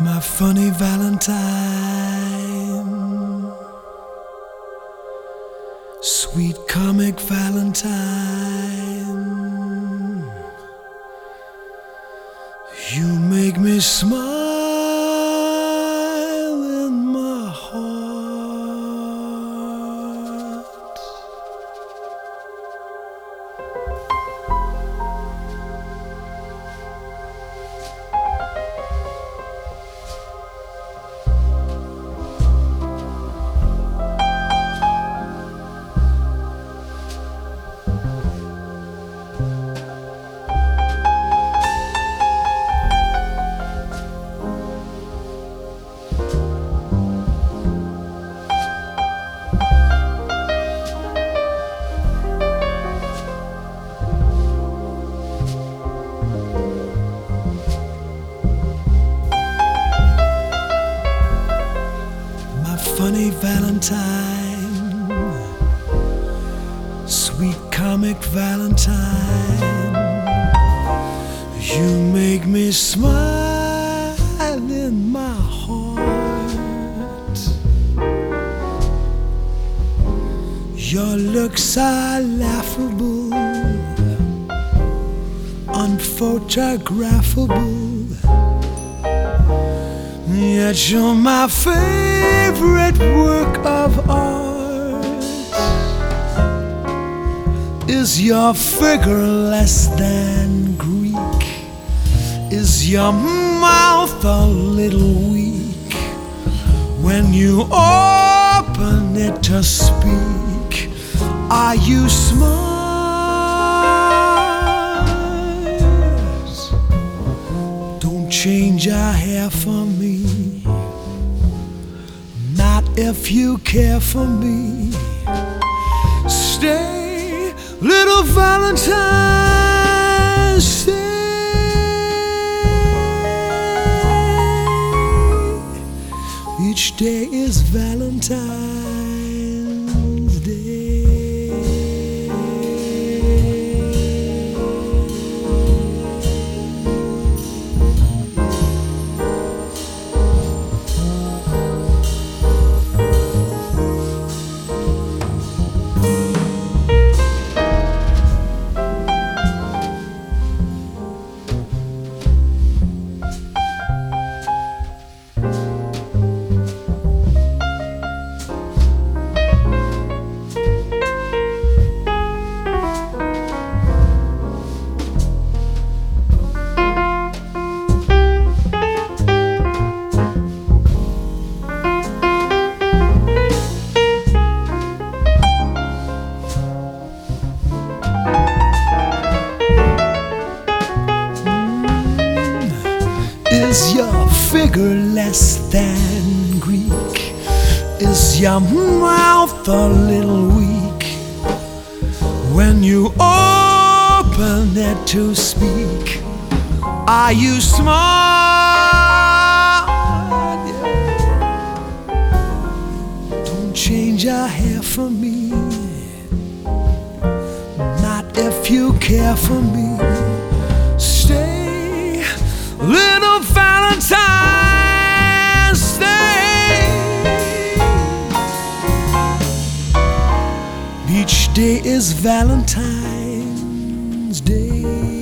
My funny Valentine, sweet comic Valentine, you make me smile in my heart. Funny Valentine, sweet comic Valentine, you make me smile in my heart. Your looks are laughable, unphotographable, yet you're my favorite work of art. Is your figure less than Greek? Is your mouth a little weak when you open it to speak? Are you smart? Don't change your hair for me, not if you care for me. Stay, little Valentine, stay. Each day is Valentine's Day. Is your figure less than Greek? Is your mouth a little weak when you open it to speak? Are you smart? Yeah. Don't change your hair for me, not if you care for me. Stay, little Valentine, stay. Each day is Valentine's Day.